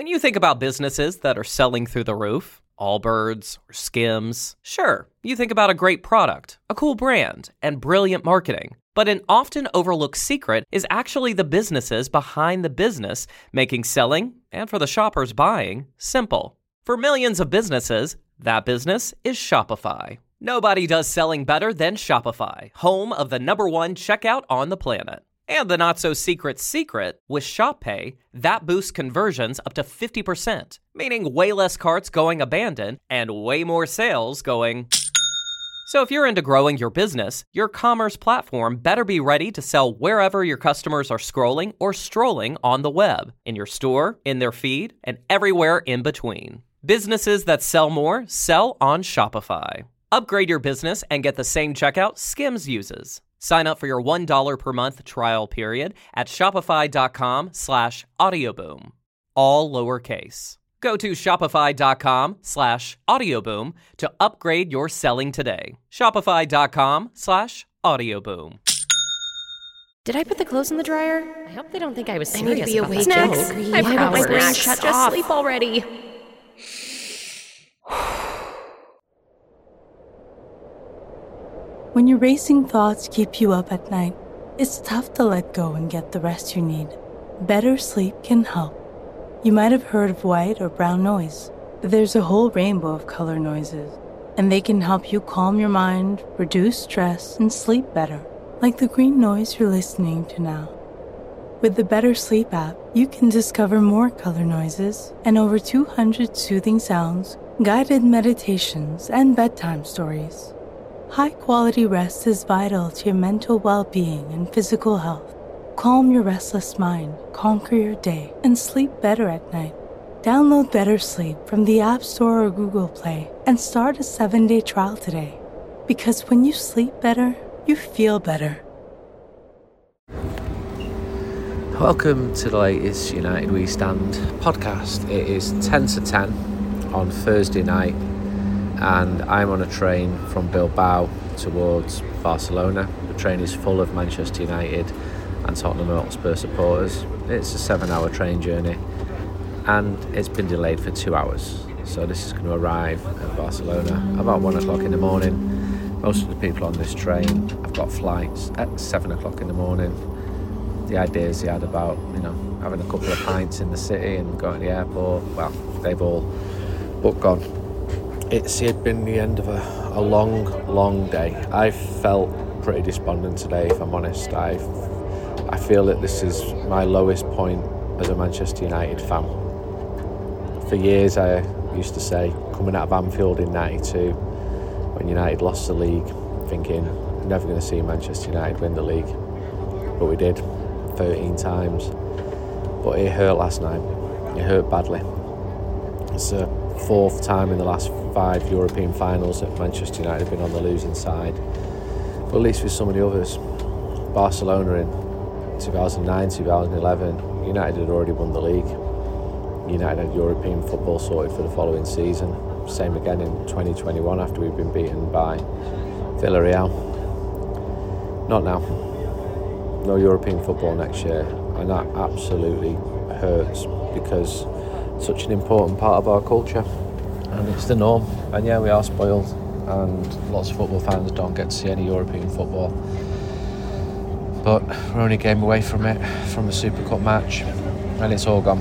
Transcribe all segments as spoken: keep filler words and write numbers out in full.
When you think about businesses that are selling through the roof, Allbirds or Skims, sure, you think about a great product, a cool brand, and brilliant marketing. But an often overlooked secret is actually the businesses behind the business, making selling, and for the shoppers buying, simple. For millions of businesses, that business is Shopify. Nobody does selling better than Shopify, home of the number one checkout on the planet. And the not-so-secret secret, with ShopPay, that boosts conversions up to fifty percent, meaning way less carts going abandoned and way more sales going... So if you're into growing your business, your commerce platform better be ready to sell wherever your customers are scrolling or strolling on the web, in your store, in their feed, and everywhere in between. Businesses that sell more sell on Shopify. Upgrade your business and get the same checkout Skims uses. Sign up for your one dollar per month trial period at shopify.com slash audioboom. All lowercase. Go to shopify.com slash audioboom to upgrade your selling today. Shopify.com slash audioboom. Did I put the clothes in the dryer? I hope they don't think I was I serious need to be about awake. that Snacks. joke. I've got my brain Snacks. shut Just off. sleep already. When your racing thoughts keep you up at night, it's tough to let go and get the rest you need. Better sleep can help. You might have heard of white or brown noise. There's a whole rainbow of color noises, and they can help you calm your mind, reduce stress, and sleep better, like the green noise you're listening to now. With the Better Sleep app, you can discover more color noises and over two hundred soothing sounds, guided meditations, and bedtime stories. High-quality rest is vital to your mental well-being and physical health. Calm your restless mind, conquer your day, and sleep better at night. Download Better Sleep from the App Store or Google Play and start a seven-day trial today. Because when you sleep better, you feel better. Welcome to the latest United We Stand podcast. It is ten to ten on Thursday night, and I'm on a train from Bilbao towards Barcelona. The train is full of Manchester United and Tottenham Hotspur supporters. It's a seven hour train journey and it's been delayed for two hours. So this is going to arrive at Barcelona about one o'clock in the morning. Most of the people on this train have got flights at seven o'clock in the morning. The ideas he had about, you know, having a couple of pints in the city and going to the airport, well, they've all but gone. It's had been the end of a, a long, long day. I felt pretty despondent today, if I'm honest. I I feel that this is my lowest point as a Manchester United fan. For years, I used to say, coming out of Anfield in ninety-two, when United lost the league, thinking, I'm never going to see Manchester United win the league. But we did, thirteen times. But it hurt last night. It hurt badly. It's the fourth time in the last five European finals that Manchester United have been on the losing side. But at least with some of the others, Barcelona in two thousand nine, two thousand eleven, United had already won the league. United had European football sorted for the following season. Same again in twenty twenty-one after we've been beaten by Villarreal. Not now. No European football next year, and that absolutely hurts because it's such an important part of our culture and it's the norm. And yeah, we are spoiled and lots of football fans don't get to see any European football. But we're only a game away from it, from a Super Cup match, and it's all gone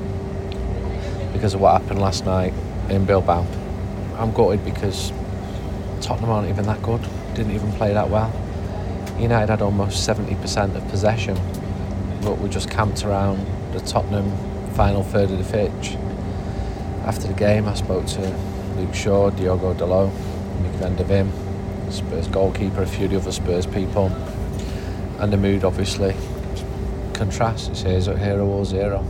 because of what happened last night in Bilbao. I'm gutted because Tottenham aren't even that good, didn't even play that well. United had almost seventy percent of possession, but we just camped around the Tottenham final third of the pitch. After the game, I spoke to Luke Shaw, Diogo Dalot, Mick van der Vim, Spurs goalkeeper, a few of the other Spurs people, and the mood obviously contrasts. It's here, hero or zero.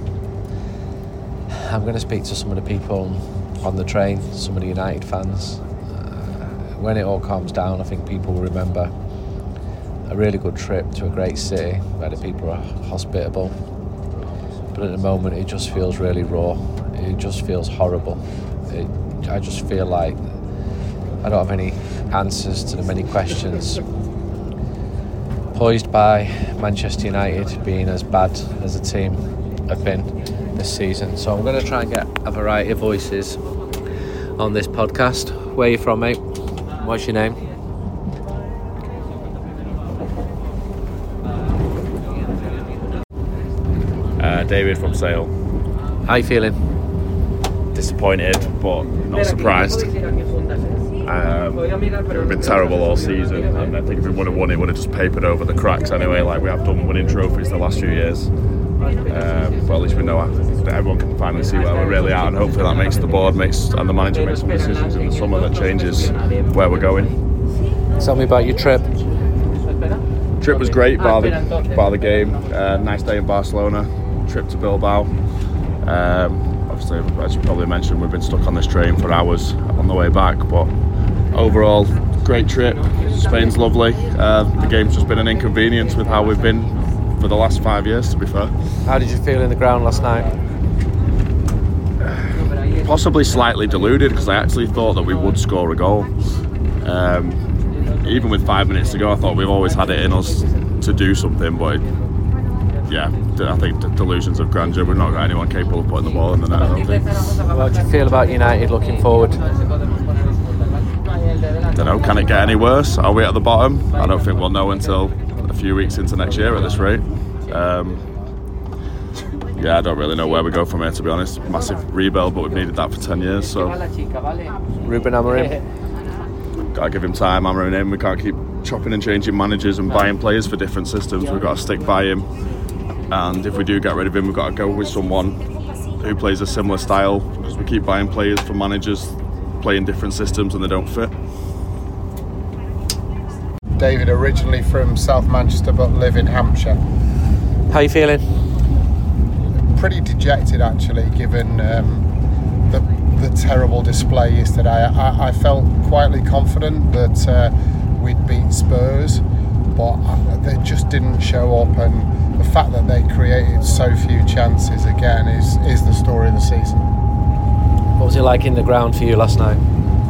I'm going to speak to some of the people on the train, some of the United fans. Uh, when it all calms down, I think people will remember a really good trip to a great city where the people are hospitable. But at the moment, it just feels really raw. It just feels horrible. It, I just feel like I don't have any answers to the many questions posed by Manchester United being as bad as a team have been this season. So I'm going to try and get a variety of voices on this podcast. Where are you from, mate? What's your name? Uh, David from Sale. How you feeling? Disappointed, but not surprised. Um, we've been terrible all season, and I think if we would have won, it would have just papered over the cracks anyway, like we have done winning trophies the last few years. Um, but at least we know that everyone can finally see where we're really at, and hopefully that makes the board makes and the manager make some decisions in the summer that changes where we're going. Tell me about your trip. Trip was great, bar the, bar the game. Uh, nice day in Barcelona. Trip to Bilbao. Um, obviously, as you probably mentioned, we've been stuck on this train for hours on the way back, but overall, great trip. Spain's lovely. Uh, the game's just been an inconvenience with how we've been for the last five years, to be fair. How did you feel in the ground last night? Possibly slightly deluded, because I actually thought that we would score a goal. Um, even with five minutes to go, I thought we've always had it in us to do something, but it, yeah, I think delusions of grandeur. We've not got anyone capable of putting the ball in the net, I don't think. How do you feel about United looking forward? Don't know, can it get any worse? Are we at the bottom? I don't think we'll know until a few weeks into next year at this rate. Um, yeah, I don't really know where we go from here, to be honest. Massive rebuild, but we've needed that for ten years, so... Ruben Amorim? Gotta give him time, hammering him. We can't keep chopping and changing managers and buying players for different systems. We've got to stick by him. And if we do get rid of him, we've got to go with someone who plays a similar style, because we keep buying players for managers playing different systems and they don't fit. David, originally from South Manchester but live in Hampshire. How are you feeling? Pretty dejected, actually, given um, the, the terrible display yesterday. I, I felt quietly confident that uh, we'd beat Spurs, but they just didn't show up, and the fact that they created so few chances again is, is the story of the season. What was it like in the ground for you last night?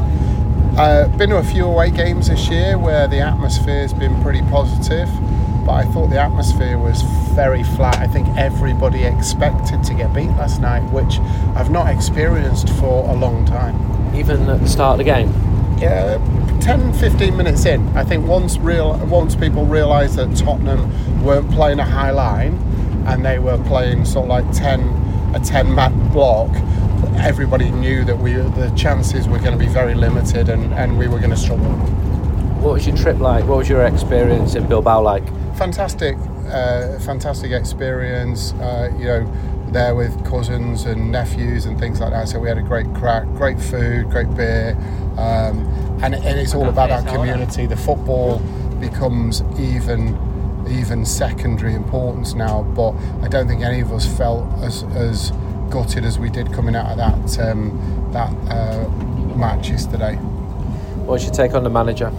Uh, been to a few away games this year where the atmosphere's been pretty positive, but I thought the atmosphere was very flat. I think everybody expected to get beat last night, which I've not experienced for a long time. Even at the start of the game? Yeah, ten, fifteen minutes in, I think once real once people realised that Tottenham weren't playing a high line and they were playing sort of like ten a ten-man block, everybody knew that we the chances were going to be very limited, and, and we were going to struggle. What was your trip like? What was your experience in Bilbao like? Fantastic, uh, fantastic experience. Uh, you know, there with cousins and nephews and things like that. So we had a great crack, great food, great beer, um, and, and it's all about that community. The football becomes even even secondary importance now, but I don't think any of us felt as as gutted as we did coming out of that um, that uh, match yesterday. What's your take on the manager?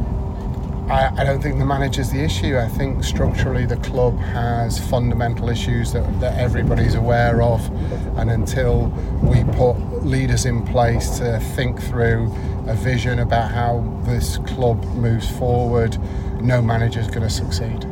I, I don't think the manager's the issue. I think structurally the club has fundamental issues that, that everybody's aware of, and until we put leaders in place to think through a vision about how this club moves forward, no manager's going to succeed.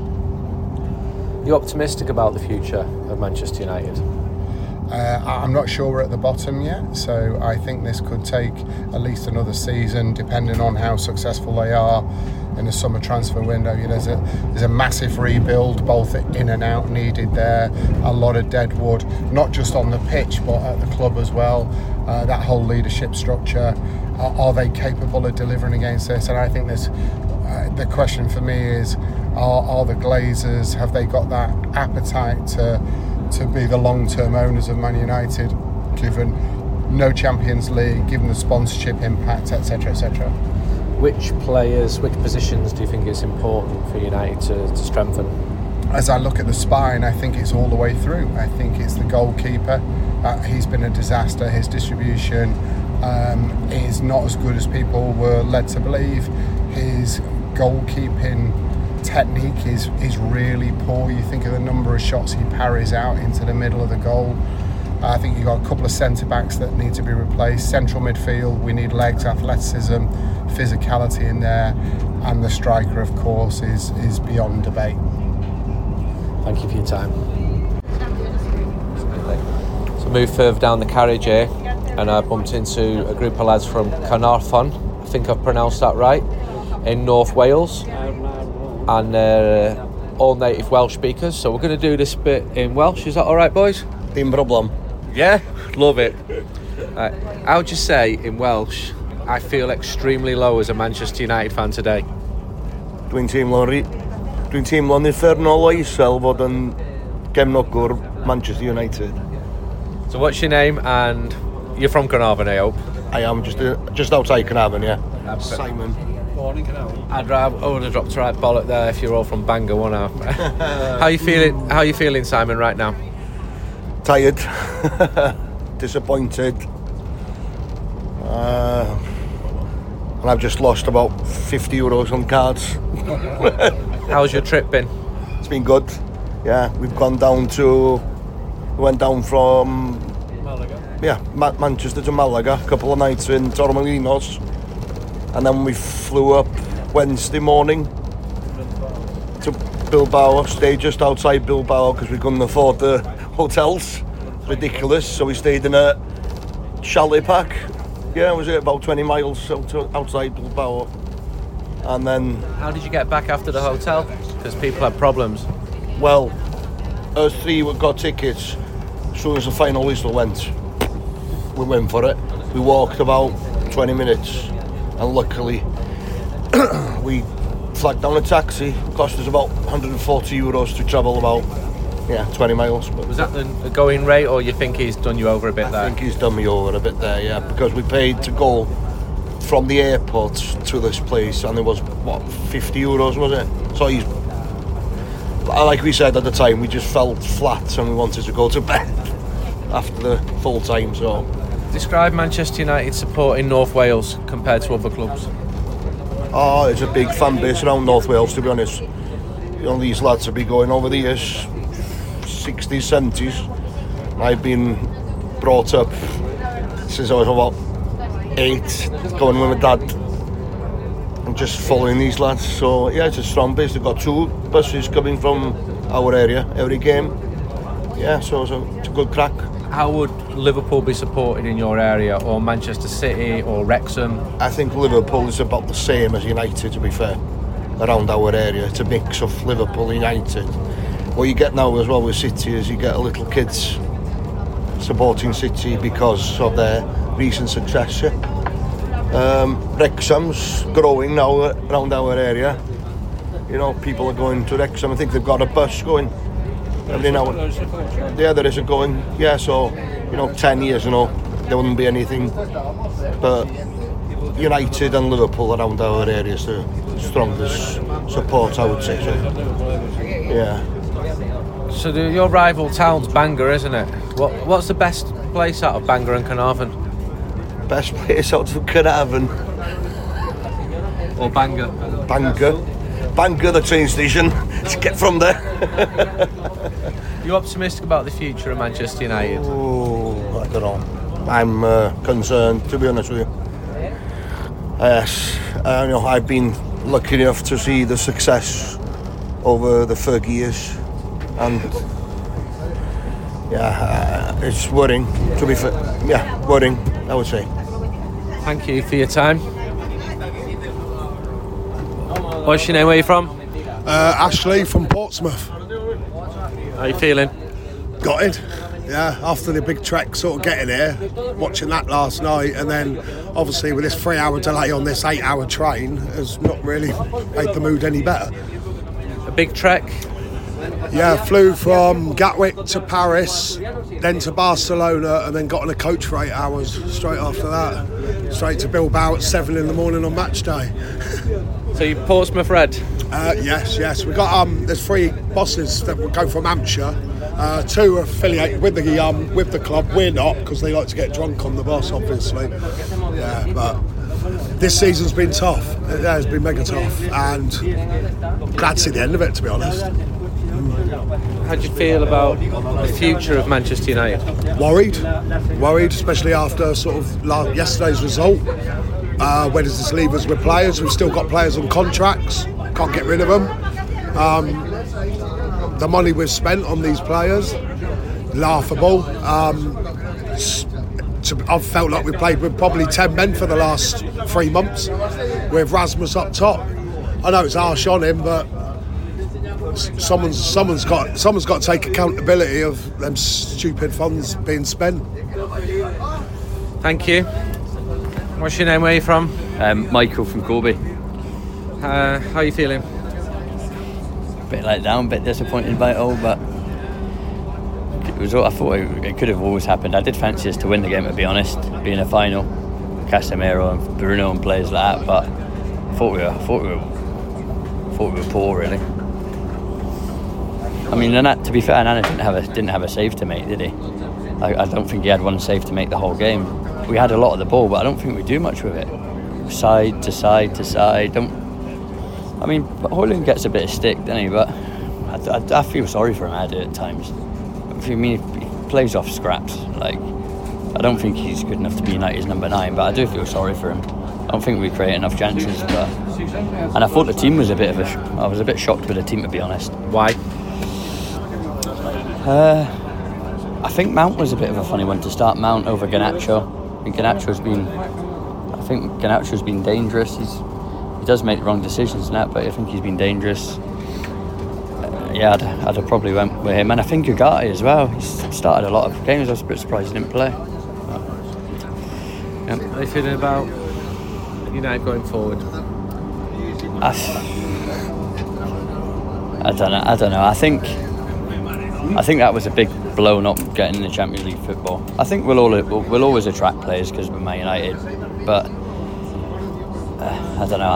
Are you optimistic about the future of Manchester United? Uh, I'm not sure we're at the bottom yet, so I think this could take at least another season, depending on how successful they are in the summer transfer window. You know, there's a there's a massive rebuild, both in and out, needed there. A lot of dead wood, not just on the pitch, but at the club as well. Uh, that whole leadership structure, are, are they capable of delivering against this? And I think this. Uh, the question for me is, are, are the Glazers, have they got that appetite to to be the long-term owners of Man United, given no Champions League, given the sponsorship impact, et cetera, et cetera? Which players, which positions do you think it's important for United to, to strengthen? As I look at the spine, I think it's all the way through. I think it's the goalkeeper. Uh, he's been a disaster. His distribution um, is not as good as people were led to believe. His goalkeeping technique is is really poor. You think of the number of shots he parries out into the middle of the goal. I think you've got a couple of centre backs that need to be replaced. Central midfield, we need legs, athleticism, physicality in there, and the striker, of course, is is beyond debate. Thank you for your time. moved further down the carriage here, and I bumped into a group of lads from Carnarvon, I think I've pronounced that right, in North Wales, and they're all native Welsh speakers, so we're going to do this bit in Welsh. Is that alright, boys? Dim problem. Yeah? Love it. Right. How would you say in Welsh, I feel extremely low as a Manchester United fan today? Dwi'n teimlo'n ri... Dwi'n teimlo'n uffernol o isel fod yn gefnogwr Manchester United. So what's your name, and you're from Carnarvon, I hope? I am just uh, just outside Carnarvon, yeah. Absolutely. Simon. Born in Carnarvon. I'd I would have dropped a right bollock there if you're all from Bangor, wouldn't I? How you feeling? How you feeling, Simon, right now? Tired. Disappointed. Uh, and I've just lost about fifty euros on cards. How's your trip been? It's been good. Yeah, we've gone down to... We went down from... Malaga. Yeah, Ma- Manchester to Malaga, a couple of nights in Torremolinos. And then we flew up Wednesday morning to Bilbao, stayed just outside Bilbao because we couldn't afford the hotels. Ridiculous, so we stayed in a chalet park. Yeah, it was about twenty miles out, outside Bilbao. And then... How did you get back after the hotel? Because people had problems. Well, us three got tickets. As soon as the final whistle went, we went for it. We walked about twenty minutes, and luckily we flagged down a taxi. It cost us about one hundred forty euros to travel about, yeah, twenty miles. But was that the going rate, or you think he's done you over a bit I there? I think he's done me over a bit there, yeah, because we paid to go from the airport to this place, and it was, what, fifty euros, was it? So he's... Like we said at the time, we just felt flat and we wanted to go to bed after the full time. So, describe Manchester United support in North Wales compared to other clubs. Oh, it's a big fan base around North Wales, to be honest. You know, these lads have been going over the years, sixties, seventies. I've been brought up since I was about eight, going with my dad and just following these lads. So yeah, it's a strong base. They've got two buses coming from our area every game. Yeah, so it's a, it's a good crack. How would Liverpool be supported in your area, or Manchester City, or Wrexham? I think Liverpool is about the same as United, to be fair, around our area. It's a mix of Liverpool and United. What you get now as well with City is you get a little kids supporting City because of their recent success. Yeah? Um, Wrexham's growing now around our area. You know, people are going to Wrexham. I think they've got a bus going every now and then. Yeah, there is a going. Yeah, so, you know, ten years, you know, there wouldn't be anything. But United and Liverpool around our area is the strongest support, I would say. So, yeah. So the, your rival town's Bangor, isn't it? What What's the best place out of Bangor and Carnarvon? Best place out of Carnarvon? Or Bangor? Bangor. Bangor, the train station. Let's get from there. You optimistic about the future of Manchester United? Oh, I don't know. I'm uh, concerned, to be honest with you. Yes, uh, you know, I've been lucky enough to see the success over the Fergie years, and yeah, uh, it's worrying. To be fair, yeah, worrying, I would say. Thank you for your time. What's your name? Where are you from? Uh, Ashley from Portsmouth. How are you feeling? Gutted. Yeah, after the big trek sort of getting here, watching that last night, and then obviously with this three hour delay on this eight hour train has not really made the mood any better. A big trek? Yeah, flew from Gatwick to Paris, then to Barcelona, and then got on a coach for eight hours straight after that. Straight to Bilbao at seven in the morning on match day. So you Portsmouth Red? Uh, yes, yes. We got um. There's three bosses that will go from Hampshire. Uh, two are affiliated with the um with the club. We're not, because they like to get drunk on the bus, obviously. Yeah, but this season's been tough. It has been mega tough, and glad to see the end of it, to be honest. How do you feel about the future of Manchester United? Worried, worried, especially after sort of last, yesterday's result. Uh, where does this leave us with players? We've still got players on contracts, can't get rid of them. Um, the money we've spent on these players, laughable. Um, I've felt like we played with probably ten men for the last three months, with Rasmus up top. I know it's harsh on him, but someone's someone's got someone's got to take accountability of them stupid funds being spent. Thank you. What's your name? Where are you from? Um, Michael from Corby. Uh, how are you feeling? Bit let down, bit disappointed by it all, but it was. I thought it, it could have always happened. I did fancy us to win the game, to be honest, being a final, Casemiro and Bruno and players like that. But I thought we were, I thought we were, thought we were poor, really. I mean, Nana, to be fair, Nana didn't have a didn't have a save to make, did he? I, I don't think he had one save to make the whole game. We had a lot of the ball, but I don't think we do much with it. Side to side to side. Don't. I mean, Højlund gets a bit of stick, doesn't he? But I, I, I feel sorry for him at it at times. I mean, he plays off scraps. Like, I don't think he's good enough to be United's number nine, but I do feel sorry for him. I don't think we create enough chances. But and I thought the team was a bit of a. I was a bit shocked with the team, to be honest. Why? Uh, I think Mount was a bit of a funny one to start. Mount over Garnacho. I think Garnacho's been. I think Garnacho's been dangerous. He's. He does make the wrong decisions and that, but I think he's been dangerous. Uh, yeah, I'd, I'd have probably went with him. And I think Ugarte as well. He's started a lot of games. I was a bit surprised he didn't play. Yeah. How are you feeling about United going forward? I, I don't know. I don't know. I think I think that was a big blow not getting in the Champions League football. I think we'll all we'll, we'll always attract players because we're Man United, but. Uh, I don't know.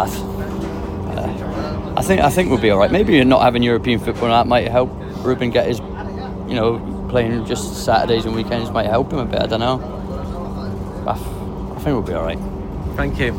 I, uh, I think I think we'll be all right. Maybe not having European football that might help Ruben get his, you know, playing just Saturdays and weekends might help him a bit. I don't know. I, I think we'll be all right. Thank you.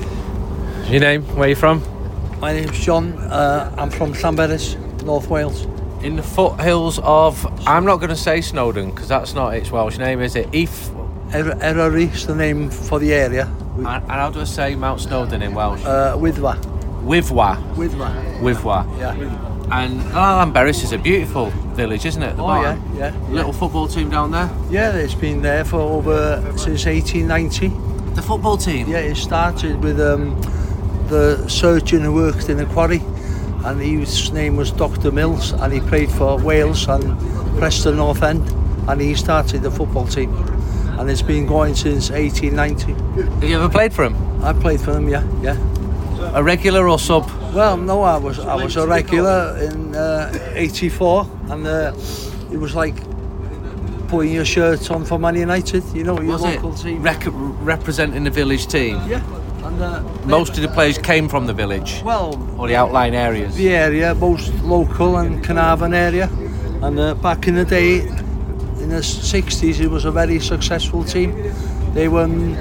Your name? Where are you from? My name's John. Uh, I'm from Llanberis, North Wales. In the foothills of, I'm not going to say Snowdon because that's not its Welsh name, is it? Eif. Er- Eryri is the name for the area. And, and how do I say Mount Snowdon in Welsh? Uh, Wyddfa. Wyddfa. Wyddfa. Wyddfa. Yeah. And Llanberis is a beautiful village, isn't it? At the oh bottom? yeah, yeah. Little football team down there. Yeah, it's been there for over since eighteen ninety. The football team. Yeah, it started with um, the surgeon who worked in the quarry, and his name was Doctor Mills, and he played for Wales and Preston North End, and he started the football team. And it's been going since eighteen ninety. Have you ever played for him? I played for him, yeah, yeah. A regular or sub? Well, no, I was I was a regular in uh, eighty-four, and uh, it was like putting your shirt on for Man United, you know, your was local it? team. Rec- representing the village team? Yeah. And, uh, most of the players came from the village? Well, or the outlying areas? The area, most local and Carnarvon area. And uh, back in the day, in the sixties, it was a very successful team. They won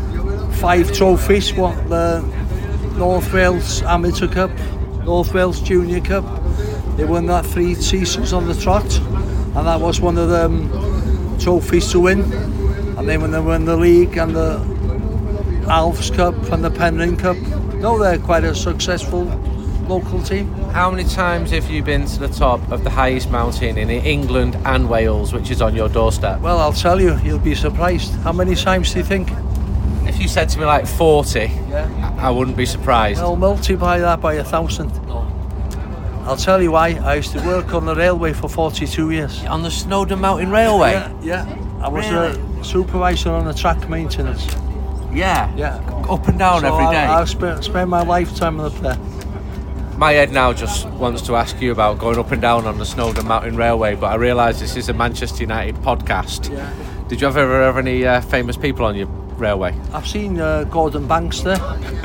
five trophies, what the North Wales Amateur Cup, North Wales Junior Cup. They won that three seasons on the trot, and that was one of the um, trophies to win. And then when they won the league and the Alves Cup and the Penryn Cup, no, they're quite a successful local team. How many times have you been to the top of the highest mountain in England and Wales, which is on your doorstep? Well, I'll tell you, you'll be surprised. How many times do you think? If you said to me like forty, yeah. I wouldn't be surprised. Well, multiply that by a thousand. I'll tell you why. I used to work on the railway for forty-two years. On the Snowdon Mountain Railway? Yeah, yeah. I was really? a supervisor on the track maintenance. Yeah? Yeah. Up and down so every day? I, I've spent, spent my lifetime up there. My head now just wants to ask you about going up and down on the Snowdon Mountain Railway, but I realise this is a Manchester United podcast. Yeah. Did you ever have any uh, famous people on your railway? I've seen uh, Gordon Banks there,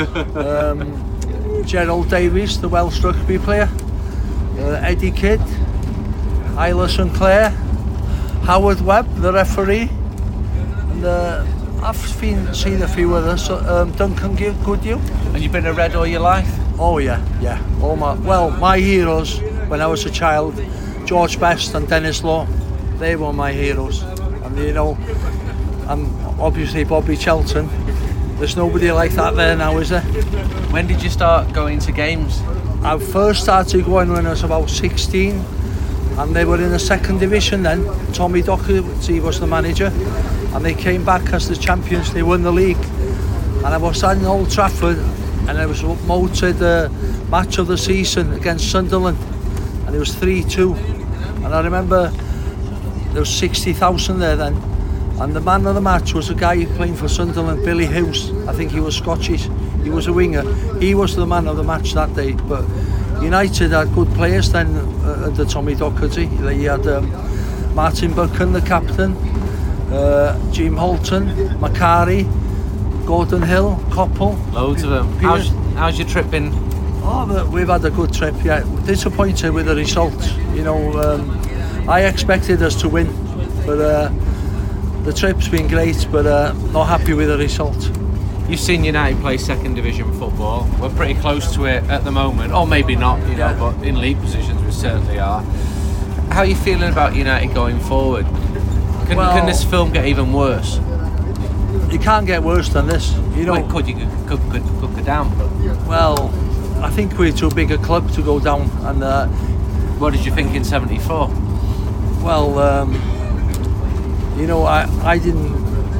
um, Gerald Davies, the Welsh rugby player, uh, Eddie Kidd, Isla Sinclair, Howard Webb, the referee, and uh, I've seen, seen a few others, um, Duncan Goodyear. And you've been a Red all your life? Oh yeah, yeah. All my well, my heroes when I was a child, George Best and Dennis Law, they were my heroes. And you know, and obviously Bobby Charlton. There's nobody like that there now, is there? When did you start going to games? I first started going when I was about sixteen, and they were in the second division then. Tommy Docherty was the manager, and they came back as the champions. They won the league, and I was at Old Trafford, and it was voted the uh, match of the season against Sunderland, and it was three two. And I remember there was sixty thousand there then, and the man of the match was a guy playing for Sunderland, Billy Hughes. I think he was Scottish. He was a winger. He was the man of the match that day. But United had good players then uh, under Tommy Docherty. They had um, Martin Buchan, the captain, uh, Jim Holton, Macari, Gordon Hill, Coppell. Loads of them. How's, how's your trip been? Oh, but we've had a good trip, yeah. Disappointed with the results. You know, um, I expected us to win, but uh, the trip's been great, but uh, not happy with the result. You've seen United play second division football. We're pretty close to it at the moment, or maybe not, you know, yeah. But in league positions we certainly are. How are you feeling about United going forward? Can, well, can this film get even worse? It can't get worse than this. You know, well, it could, you could, could, could, could go down. But... Well, I think we're too big a club to go down. And uh, what did you think in seventy-four? Well, um, you know, I I didn't.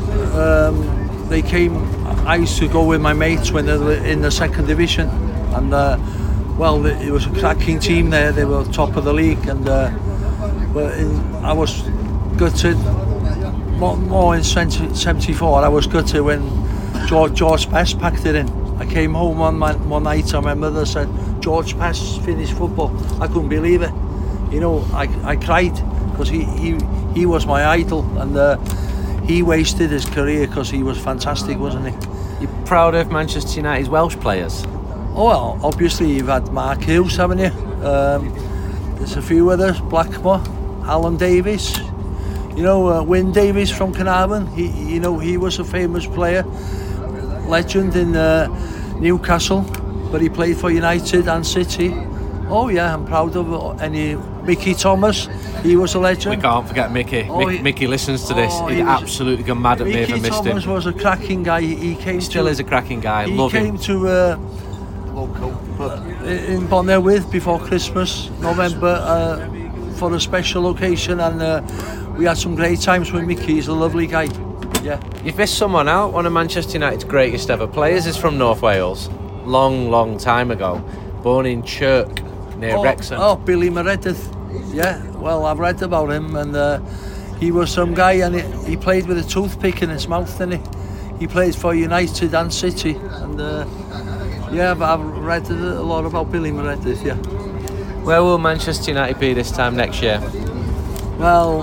Um, they came. I used to go with my mates when they were in the second division, and uh, well, it was a cracking team there. They were top of the league, and uh, well, in, I was gutted. More, more in seventy-four, I was gutted when George, George Best packed it in. I came home one, one night and my mother said, George Best finished football. I couldn't believe it. You know, I, I cried because he, he, he was my idol, and uh, he wasted his career because he was fantastic, wasn't he? You're proud of Manchester United's Welsh players? Oh, well, obviously you've had Mark Hughes, haven't you? Um, there's a few others, Blackmore, Alan Davies. You know, uh, Wyn Davies from Carnarvon, he, you know, he was a famous player, legend in uh, Newcastle, but he played for United and City. Oh yeah, I'm proud of any Mickey Thomas. He was a legend. We can't forget Mickey. Oh, Mickey, he, Mickey listens to this. Oh, He'd he was, absolutely gone mad at Mickey me if I missed Thomas him. Mickey Thomas was a cracking guy. He came. Still to, is a cracking guy. He Love came him. to uh, local, but in Bonnerwith before Christmas, November, uh, for a special occasion, and uh, we had some great times with Mickey. He's a lovely guy. Yeah. You've missed someone out. One of Manchester United's greatest ever players is from North Wales. Long, long time ago. Born in Chirk, near oh, Wrexham. Oh, Billy Meredith. Yeah, well, I've read about him, and uh, he was some guy, and he, he played with a toothpick in his mouth, didn't he? He played for United and City, and uh, yeah, but I've read a lot about Billy Meredith, yeah. Where will Manchester United be this time next year? Well,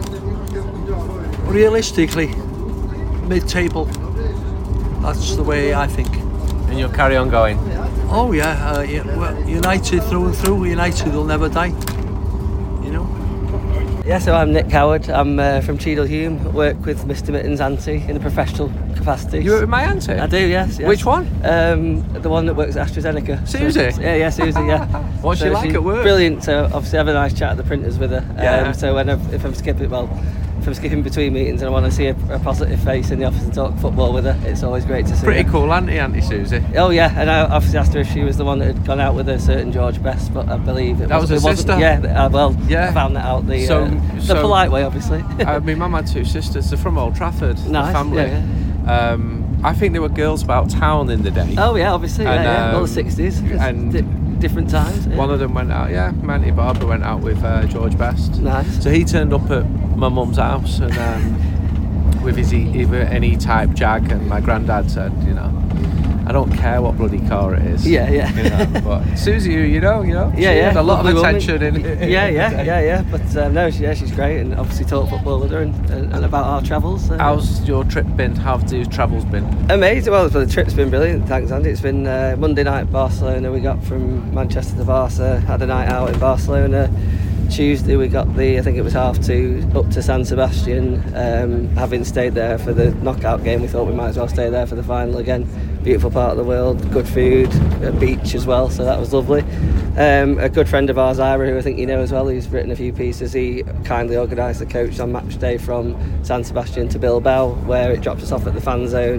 realistically, mid-table. That's the way I think. And you'll carry on going? Oh yeah, uh, yeah, well, United through and through. United will never die. You know. Yeah, so I'm Nick Coward. I'm uh, from Cheadle Hulme. Work with Mister Mitten's auntie in a professional capacity. You work with my auntie? I do, yes. yes. Which one? Um, the one that works at AstraZeneca. Susie? So, yeah, yeah, Susie. Yeah. What's so she like at work? Brilliant. So obviously I have a nice chat at the printers with her. Yeah. Um, so when I've, if I'm skipping, well. If I'm skipping between meetings and I want to see a, a positive face in the office and talk football with her, it's always great to see Pretty her. cool auntie, Auntie Susie. Oh yeah, and I obviously asked her if she was the one that had gone out with a certain George Best, but I believe it that was, was her it sister? Yeah, uh, well, yeah. I found that out the, so, uh, the so, polite way, obviously. uh, my mum had two sisters, they're from Old Trafford, nice, the family. Yeah, yeah. Um, I think they were girls about town in the day. Oh yeah, obviously, and, yeah, yeah. Um, well, the sixties. And di- different times. Yeah. One of them went out, yeah, Manty Barbara went out with uh, George Best. Nice. So he turned up at my mum's house and um, with his e- either an E-type Jag, and my granddad said, you know, I don't care what bloody car it is. Yeah, yeah. You know, but Susie, you know, you know, yeah, she yeah. had a lot of Lovely attention in, in Yeah, yeah, yeah, yeah. But um, no, she, yeah, she's great, and obviously talk football with her and, and, and about our travels. So. How's your trip been? How have your travels been? Amazing. Well, the trip's been brilliant. Thanks, Andy. It's been uh, Monday night Barcelona. We got from Manchester to Barca. Had a night out in Barcelona. Tuesday we got the, I think it was half two, up to San Sebastian. Um, having stayed there for the knockout game, we thought we might as well stay there for the final again. Beautiful part of the world, good food, a beach as well, so that was lovely. Um, a good friend of ours, Ira, who I think you know as well, who's written a few pieces, he kindly organised the coach on match day from San Sebastian to Bilbao, where it dropped us off at the fan zone.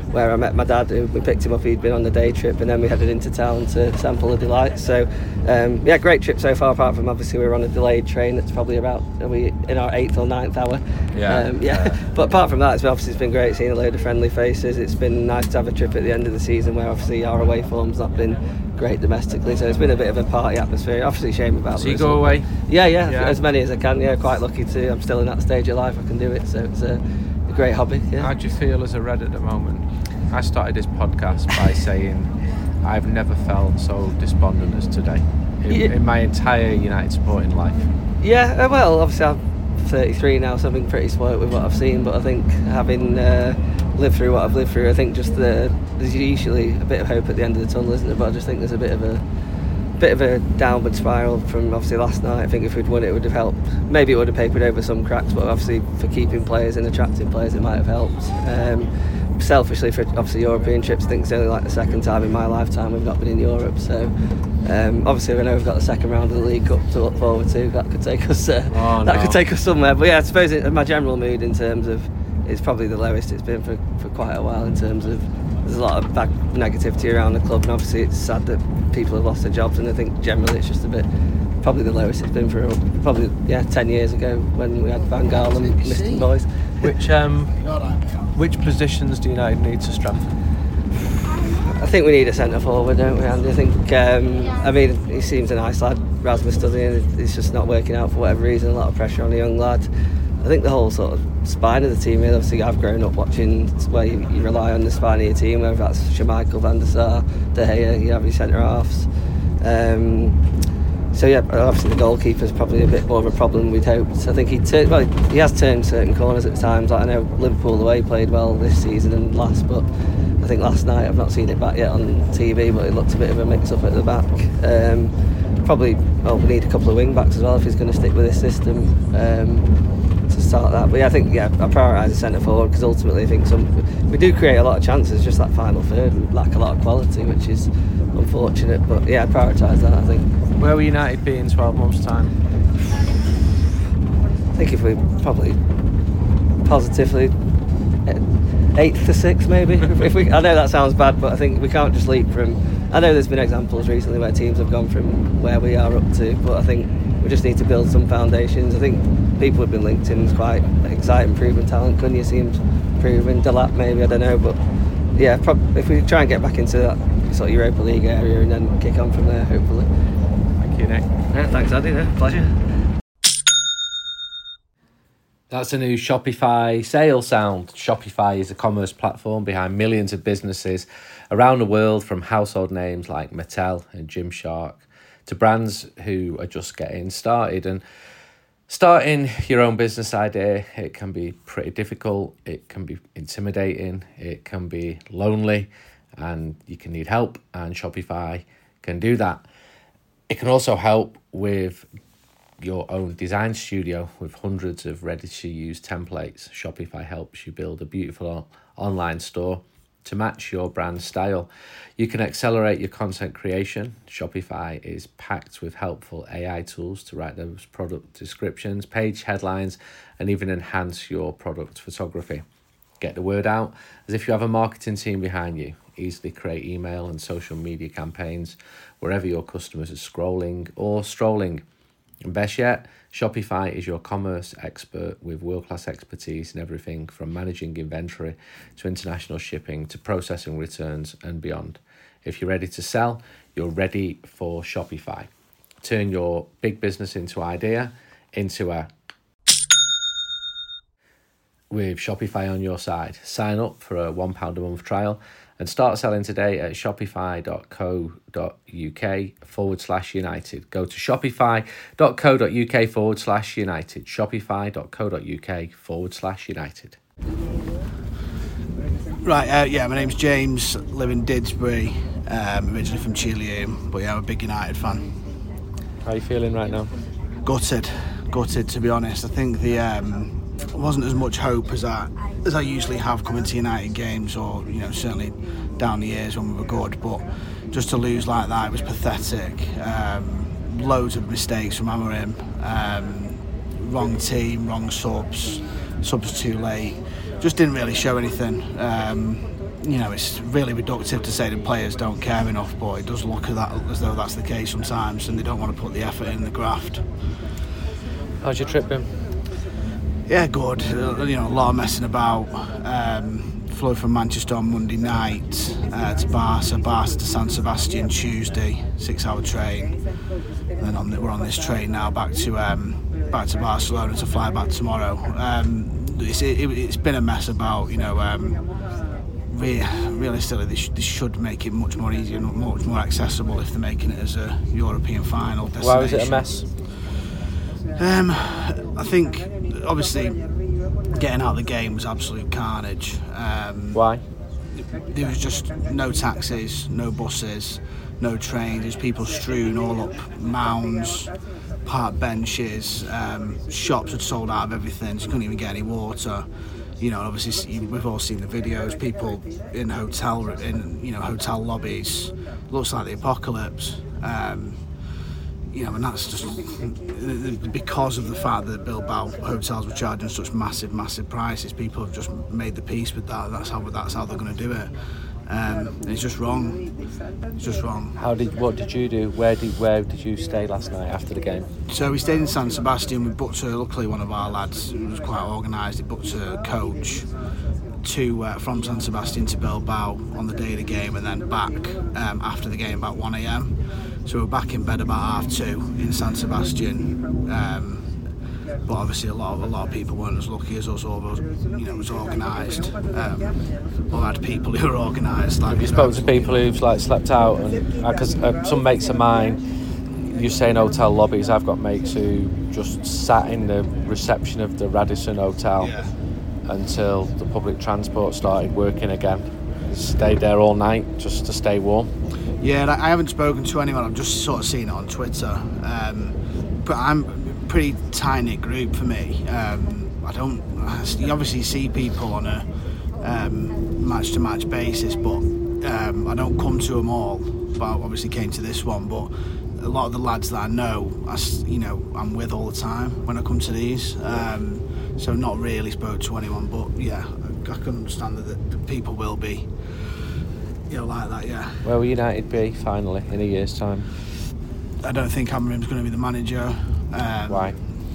where I met my dad. We picked him up, he'd been on the day trip, and then we headed into town to sample the delights. So um, yeah, great trip so far, apart from obviously we were on a delayed train that's probably about, are we in our eighth or ninth hour? Yeah, um, yeah. yeah. But apart from that, it's obviously it's been great seeing a load of friendly faces. It's been nice to have a trip at the end of the season where obviously our away form's not been great domestically, so it's been a bit of a party atmosphere. Obviously shame about so you go away? Yeah, yeah, yeah, as many as I can. Yeah, quite lucky to. I'm still in that stage of life I can do it, so it's a, a great hobby. Yeah. How do you feel as a Red at the moment? I started this podcast by saying I've never felt so despondent as today in, yeah. in my entire United supporting life. Yeah, well, obviously I'm thirty-three now, so I've been pretty spoilt with what I've seen, but I think having uh, lived through what I've lived through, I think just the, there's usually a bit of hope at the end of the tunnel, isn't there? But I just think there's a bit of a bit of a downward spiral from obviously last night. I think if we'd won it, it would have helped. Maybe it would have papered over some cracks, but obviously for keeping players and attracting players, it might have helped. Um, selfishly, for obviously European trips, I think it's only like the second time in my lifetime we've not been in Europe, so um, obviously I know we've got the second round of the League Cup to look forward to. That could take us uh, oh, that no. could take us somewhere. But yeah, I suppose it, my general mood in terms of it's probably the lowest it's been for, for quite a while, in terms of there's a lot of bad negativity around the club, and obviously it's sad that people have lost their jobs, and I think generally it's just a bit probably the lowest it's been for probably yeah ten years ago when we had Van Gaal and Miston boys. Which um, which positions do United need to strengthen? I think we need a centre forward, don't we, Andy? I think um, I mean he seems a nice lad, Rasmus, doesn't he? It's just not working out for whatever reason. A lot of pressure on the young lad. I think the whole sort of spine of the team, really, obviously I've grown up watching where you, you rely on the spine of your team, whether that's Schmeichel, Van der Sar, De Gea, you have your centre halves. Um, so yeah, obviously the goalkeeper's probably a bit more of a problem than we'd hoped. I think he turned, well, he has turned certain corners at times. Like I know Liverpool away played well this season and last, but I think last night, I've not seen it back yet on T V, but it looked a bit of a mix-up at the back. Um, probably, well, we need a couple of wing-backs as well if he's going to stick with this system. Um, to start that, but yeah, I think yeah, I prioritise the centre forward because ultimately I think some we do create a lot of chances. Just that final third, we lack a lot of quality, which is unfortunate. But yeah, I prioritise that. I think. Where will United be in twelve months' time? I think if we probably positively eighth to sixth, maybe. if we, I know that sounds bad, but I think we can't just leap from. I know there's been examples recently where teams have gone from where we are up to, but I think we just need to build some foundations. I think people have been linked in as quite exciting, proven talent. Cunha seems proven. Delap maybe, I don't know, but yeah, prob- if we try and get back into that sort of Europa League area and then kick on from there, hopefully. Thank you, Nick. Yeah, thanks, Andy. Yeah, pleasure. That's a new Shopify sales sound. Shopify is a commerce platform behind millions of businesses around the world, from household names like Mattel and Gymshark to brands who are just getting started. And starting your own business idea, it can be pretty difficult, it can be intimidating, it can be lonely, and you can need help, and Shopify can do that. It can also help with your own design studio with hundreds of ready-to-use templates. Shopify helps you build a beautiful online store to match your brand style. You can accelerate your content creation. Shopify is packed with helpful A I tools to write those product descriptions, page headlines, and even enhance your product photography. Get the word out as if you have a marketing team behind you. Easily create email and social media campaigns wherever your customers are scrolling or strolling. And best yet, Shopify is your commerce expert with world-class expertise in everything from managing inventory to international shipping to processing returns and beyond. If you're ready to sell, you're ready for Shopify. Turn your big business into idea, into a with Shopify on your side. Sign up for a one pound a month trial and start selling today at shopify.co.uk forward slash United. Go to shopify.co.uk forward slash United. Shopify.co.uk forward slash United. Right, uh, yeah, my name's James, live in Didsbury, um, originally from Chilium, but yeah, I'm a big United fan. How are you feeling right now? Gutted, gutted to be honest. I think the um, wasn't as much hope as I as I usually have coming to United games, or you know certainly down the years when we were good. But just to lose like that, it was pathetic. Um, loads of mistakes from Amorim, um, wrong team, wrong subs, subs too late. Just didn't really show anything. Um, you know, it's really reductive to say the players don't care enough, but it does look at that as though that's the case sometimes, and they don't want to put the effort in the graft. How's your trip been? Yeah, good. Uh, you know, a lot of messing about. Um, flew from Manchester on Monday night uh, to Barca, Barca to San Sebastian Tuesday, six-hour train. And then on the, we're on this train now back to um, back to Barcelona to fly back tomorrow. Um, it's, it, it's been a mess about, you know. Um, re- realistically, they, sh- they should make it much more easier and much more accessible if they're making it as a European final destination. Why was it a mess? Um, I think obviously getting out of the game was absolute carnage. Um, Why? There was just no taxis, no buses, no trains. There's people strewn all up mounds, park benches. Um, shops had sold out of everything. So you couldn't even get any water. You know, obviously we've all seen the videos. People in hotel in you know hotel lobbies. Looks like the apocalypse. Um, You know, and that's just because of the fact that Bilbao hotels were charging such massive, massive prices. People have just made the peace with that. That's how that's how they're going to do it. Um, and it's just wrong. It's just wrong. How did what did you do? Where did where did you stay last night after the game? So we stayed in San Sebastian. We booked a, luckily one of our lads who was quite organised. He booked a coach to uh, from San Sebastian to Bilbao on the day of the game, and then back um, after the game about one a.m. So we were back in bed about half two in San Sebastian. Um, but obviously a lot of a lot of people weren't as lucky as us. All those, you know, it was organised. Um, or had people who were organised. Like Have you spoke to people who've like slept out? And because uh, uh, some mates of mine, you're saying hotel lobbies. I've got mates who just sat in the reception of the Radisson Hotel yeah. until the public transport started working again. Stayed there all night just to stay warm. Yeah, I haven't spoken to anyone. I've just sort of seen it on Twitter. Um, but I'm a pretty tight-knit group for me. Um, I don't. You obviously see people on a um, match-to-match basis, but um, I don't come to them all. But I obviously came to this one. But a lot of the lads that I know, I, you know, I'm with all the time when I come to these. Um, so not really spoke to anyone. But yeah, I, I can understand that the, the people will be. You know, like that, yeah. Where will United be finally in a year's time? I don't think Amorim's going to be the manager. Um, Why?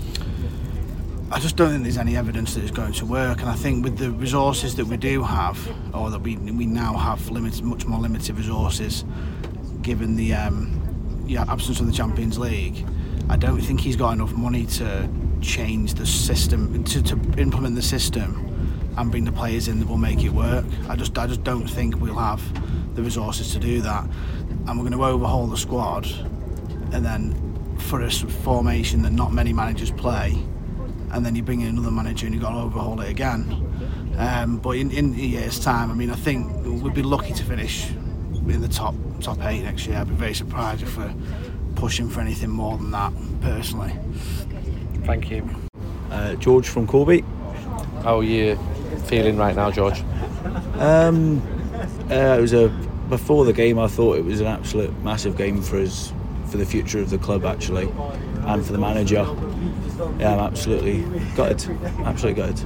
I just don't think there's any evidence that it's going to work, and I think with the resources that we do have, or that we we now have limited, much more limited resources, given the um, yeah, absence of the Champions League, I don't think he's got enough money to change the system, to, to implement the system and bring the players in that will make it work. I just I just don't think we'll have the resources to do that. And we're going to overhaul the squad, and then for a formation that not many managers play, and then you bring in another manager and you've got to overhaul it again. Um, but in, in a year's time, I mean, I think we'd be lucky to finish in the top top eight next year. I'd be very surprised if we're pushing for anything more than that, personally. Thank you. Uh, George from Corby. How are you feeling right now, George? Um, uh, it was a before the game. I thought it was an absolute massive game for us, for the future of the club actually, and for the manager. Yeah, I'm absolutely gutted. Absolutely gutted.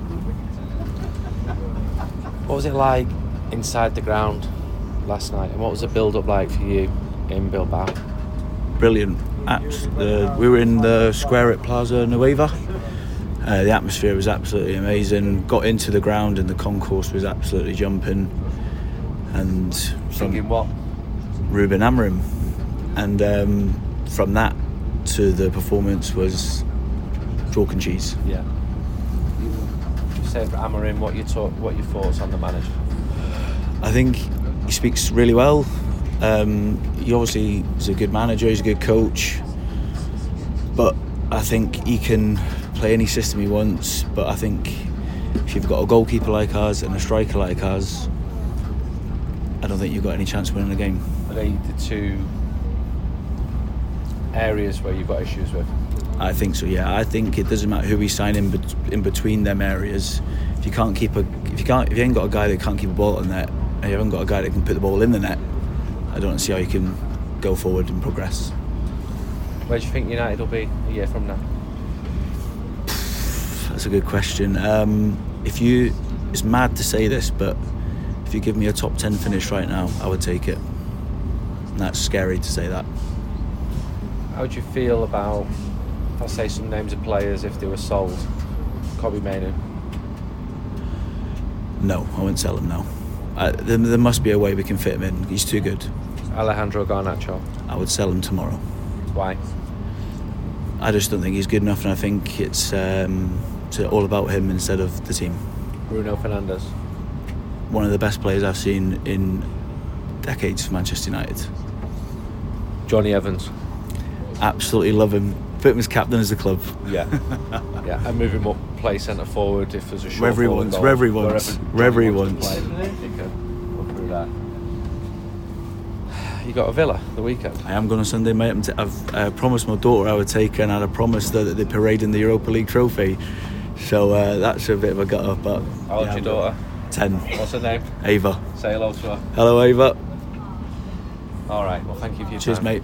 What was it like inside the ground last night, and what was the build-up like for you in Bilbao? Brilliant. Abs- the, we were in the square at Plaza Nueva. Uh, the atmosphere was absolutely amazing. Got into the ground and the concourse was absolutely jumping. And Thinking what? Ruben Amorim. And um, from that to the performance was chalk and cheese. Yeah. You said Amorim, what you talk, what your thoughts on the manager? I think he speaks really well. Um, he obviously is a good manager, he's a good coach. But I think he can play any system he wants, but I think if you've got a goalkeeper like us and a striker like us, I don't think you've got any chance of winning the game. Are they the two areas where you've got issues with? I think so, yeah. I think it doesn't matter who we sign in, bet- in between them areas. If you can't keep a, if you can't, if you ain't got a guy that can't keep a ball in the net, and you haven't got a guy that can put the ball in the net, I don't see how you can go forward and progress. Where do you think United will be a year from now? That's a good question. Um, if you, it's mad to say this, but if you give me a top ten finish right now, I would take it. And that's scary to say that. How would you feel about, I'll say some names of players if they were sold? Kobbie Mainoo. No, I wouldn't sell him now. I, there, there must be a way we can fit him in. He's too good. Alejandro Garnacho. I would sell him tomorrow. Why? I just don't think he's good enough, and I think it's, um, it's all about him instead of the team. Bruno Fernandes. One of the best players I've seen in decades for Manchester United. Johnny Evans. Absolutely love him. Put him as captain of the club. Yeah. Yeah, and move him up, play centre forward if there's a short wherever he wants, wherever he wants, wherever he wants. He can go through that. You got a Villa the weekend. I am going on Sunday, mate. I'm t- I've uh, promised my daughter I would take her, and I'd promised her that they parade in the Europa League trophy. So uh, that's a bit of a gutter. But how old's yeah, your daughter? Ten. What's her name? Ava. Say hello to her. Hello, Ava. All right. Well, thank you for your Cheers, time. mate.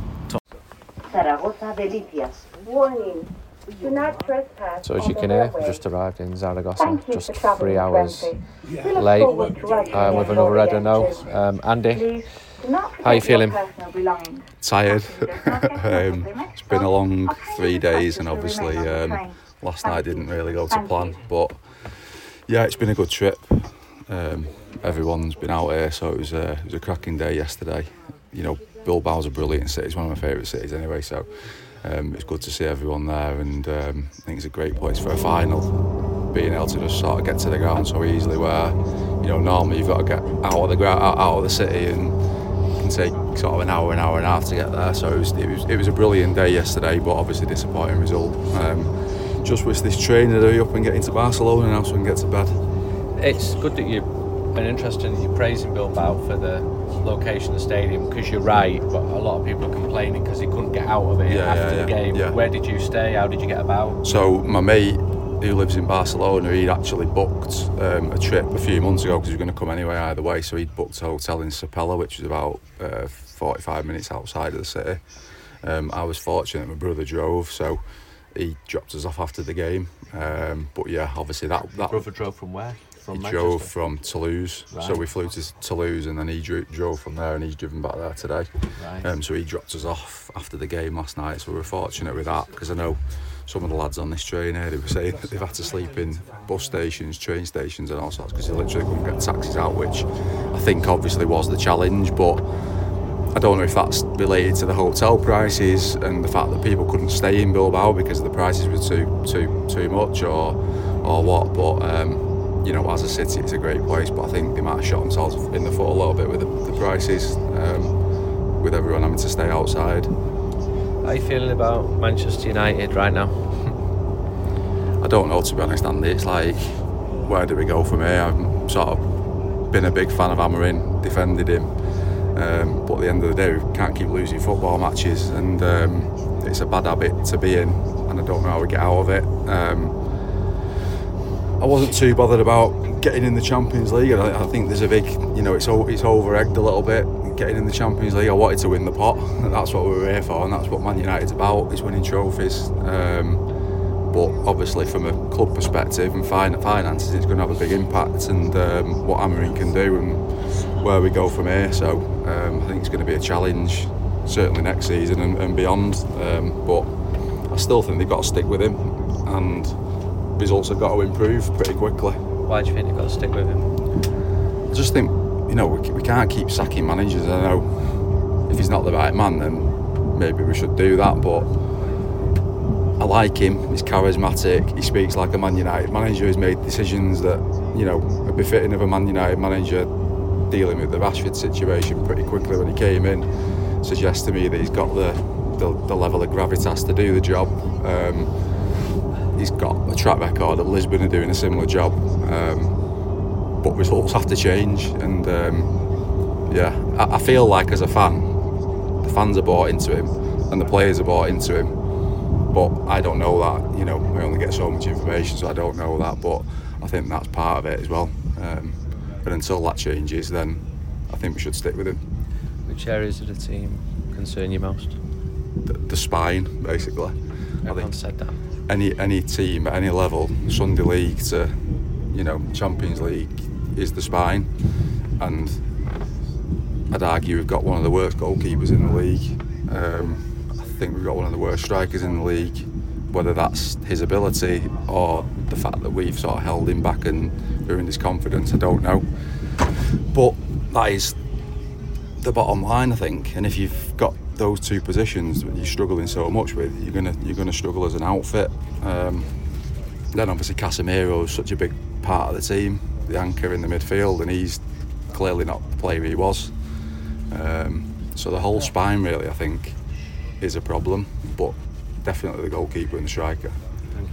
Zaragoza Delicias. Warning. Do not trespass. So as you can hear, we just arrived in Zaragoza, Thank you just for three travelling hours friendly. We look late, forward to welcoming um, with you another Red or again No. soon. Um, Andy, Please do not how you forget your feeling? personal belongings. Tired. um, it's been a long three days, and obviously um, last night didn't really go to plan. But yeah, it's been a good trip. Um, everyone's been out here, so it was a, it was a cracking day yesterday. You know, Bilbao's a brilliant city. It's one of my favourite cities anyway. So um, it's good to see everyone there, and um, I think it's a great place for a final. Being able to just sort of get to the ground so easily, where you know normally you've got to get out of the ground, out, out of the city, and it can take sort of an hour, an hour and a half to get there. So it was it was, it was a brilliant day yesterday, but obviously disappointing result. Um, just wish this train would hurry up and get into Barcelona now so we can get to bed. It's good that you and interesting that you're praising Bilbao for the location of the stadium, because you're right, but a lot of people are complaining because he couldn't get out of it yeah, after yeah, the game. Yeah. Where did you stay? How did you get about? So my mate who lives in Barcelona, he'd actually booked um, a trip a few months ago because he was going to come anyway either way, so he'd booked a hotel in Sapella, which was about uh, forty-five minutes outside of the city. Um, I was fortunate, my brother drove, so he dropped us off after the game. Um, but yeah, obviously that... that Brother drove from where? From he Manchester? drove from Toulouse, Right. so we flew to Toulouse and then he drew, drove from there, and he's driven back there today. Right. Um, so he dropped us off after the game last night, so we were fortunate with that, because I know some of the lads on this train here, they were saying that they've had to sleep in bus stations, train stations and all sorts, because they literally couldn't get taxis out, which I think obviously was the challenge. But I don't know if that's related to the hotel prices and the fact that people couldn't stay in Bilbao because the prices were too too too much, or or what. But um, you know, as a city, it's a great place. But I think they might have shot themselves in the foot a little bit with the, the prices, um, with everyone having to stay outside. How are you feeling about Manchester United right now? I don't know, to be honest, Andy. It's like, where do we go from here? I've sort of been a big fan of Amorim, defended him. Um, but at the end of the day, we can't keep losing football matches, and um, it's a bad habit to be in, and I don't know how we get out of it. Um, I wasn't too bothered about getting in the Champions League. I, I think there's a big, you know, it's it's over-egged a little bit, getting in the Champions League. I wanted to win the pot, that's what we were here for, and that's what Man United's about, is winning trophies. Um, but obviously from a club perspective and finances, it's going to have a big impact, and um, what Amorim can do and where we go from here. So um, I think it's going to be a challenge, certainly next season and, and beyond. Um, but I still think they've got to stick with him, and results have got to improve pretty quickly. Why do you think they've got to stick with him? I just think, you know, we, we can't keep sacking managers. I know if he's not the right man, then maybe we should do that, but I like him. He's charismatic, he speaks like a Man United manager. He's made decisions that, you know, are befitting of a Man United manager, dealing with the Rashford situation pretty quickly when he came in. Suggests to me that he's got the, the, the level of gravitas to do the job. Um, he's got a track record at Lisbon of doing a similar job, um, but results have to change, and um, yeah, I, I feel like as a fan, the fans are bought into him and the players are bought into him, but I don't know that. You know, we only get so much information, so I don't know that, but I think that's part of it as well. Um, but until that changes, then I think we should stick with him. Which areas of the team concern you most? The, the spine, basically. Everyone I think said that. Any any team at any level, Sunday League to, you know, Champions League, is the spine. and I'd argue we've got one of the worst goalkeepers in the league. Um, I think we've got one of the worst strikers in the league. Whether that's his ability or the fact that we've sort of held him back and ruined his confidence, I don't know. But that is the bottom line, I think. And if you've got those two positions that you're struggling so much with, you're gonna you're gonna struggle as an outfit. Um, then obviously Casemiro is such a big part of the team, the anchor in the midfield, and he's clearly not the player he was. Um, so the whole spine, really, I think, is a problem. But definitely the goalkeeper and the striker. Thank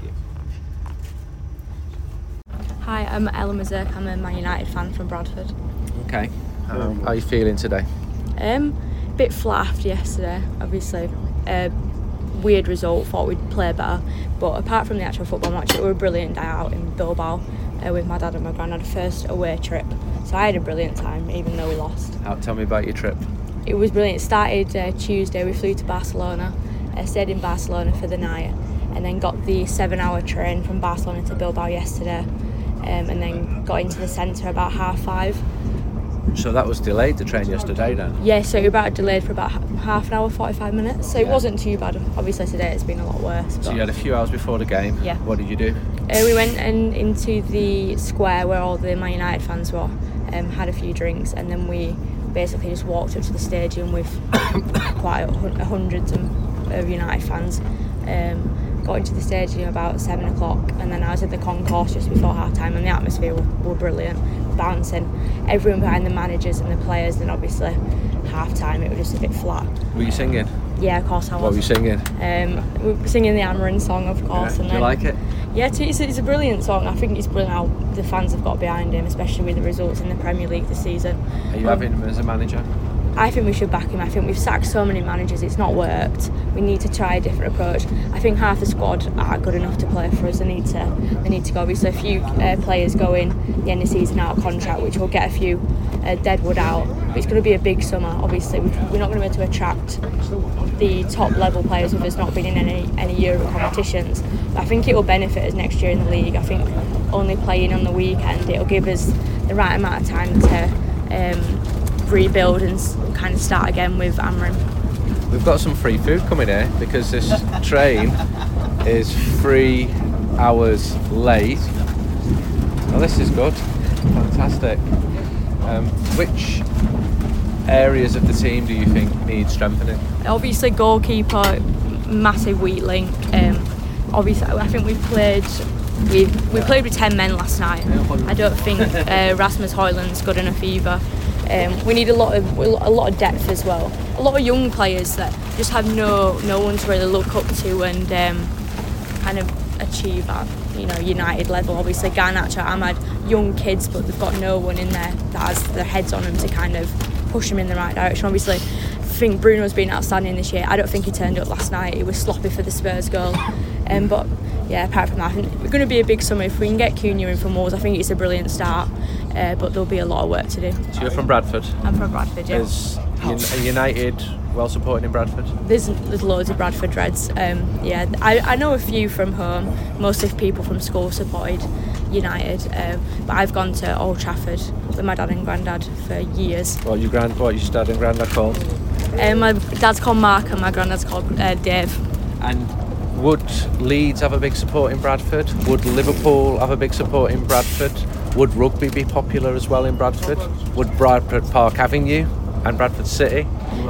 you. Hi, I'm Ella Mazurk. I'm a Man United fan from Bradford. Okay. Um, how are you feeling today? Um, bit flat after yesterday, obviously. Uh, weird result, thought we'd play better. But apart from the actual football match, it was a brilliant day out in Bilbao uh, with my dad and my granddad, first away trip. So I had a brilliant time, even though we lost. How, tell me about your trip. It was brilliant. It started uh, Tuesday, we flew to Barcelona. I stayed in Barcelona for the night and then got the seven hour train from Barcelona to Bilbao yesterday, um, and then got into the centre about half five. So that was delayed, the train yesterday then? Yeah, so it was about delayed for about half an hour, forty-five minutes, so it wasn't too bad. Obviously today it's been a lot worse. But So you had a few hours before the game. Yeah. What did you do? Uh, we went in, into the square where all the Man United fans were, um, had a few drinks, and then we basically just walked up to the stadium with quite a, a hundreds of of United fans. Um, got into the stadium about seven o'clock, and then I was at the concourse just before half time, and the atmosphere were, were brilliant, bouncing, everyone behind the managers and the players. And obviously half time it was just a bit flat. Were you singing? Yeah, of course I was. What were you singing? Um, we were singing the Amarin song, of course. Yeah. And Do you then, like it? Yeah, it's, it's a brilliant song. I think it's brilliant how the fans have got behind him, especially with the results in the Premier League this season. Are you Um, having him as a manager? I think we should back him. I think we've sacked so many managers, it's not worked. We need to try a different approach. I think half the squad aren't good enough to play for us. They need to they need to go. Obviously, a few uh, players go in the end of the season out of contract, which will get a few uh, deadwood out. But it's going to be a big summer. Obviously, we're not going to be able to attract the top level players with us not being in any, any Euro competitions. But I think it will benefit us next year in the league. I think only playing on the weekend, it'll give us the right amount of time to um, rebuild and kind of start again with Amarin. We've got some free food coming here because this train is three hours late. Well, this is good. Fantastic. Um, which areas of the team do you think need strengthening? Obviously, goalkeeper, massive weak link. Um, obviously, I think we played we we played with ten men last night. I don't think uh, Rasmus Højlund's good enough either. Um, we need a lot of a lot of depth as well. A lot of young players that just have no no one to really look up to and um, kind of achieve at, you know, United level. Obviously, Garnacho, Ahmad, young kids, but they've got no one in there that has their heads on them to kind of push them in the right direction. Obviously, I think Bruno's been outstanding this year. I don't think he turned up last night. He was sloppy for the Spurs goal. Um, but yeah, apart from that, I think we're going to be a big summer. If we can get Cunha in from Wolves, I think it's a brilliant start. Uh, but there'll be a lot of work to do. So you're from Bradford? I'm from Bradford, yeah. Is United well supported in Bradford? There's, there's loads of Bradford Reds. Um, yeah, I, I know a few from home. Mostly people from school supported United. Um, but I've gone to Old Trafford with my dad and granddad for years. What your grand, what your dad and granddad called? Um, my dad's called Mark and my granddad's called uh, Dave. And would Leeds have a big support in Bradford? Would Liverpool have a big support in Bradford? Would rugby be popular as well in Bradford? Would Bradford Park Avenue and Bradford City?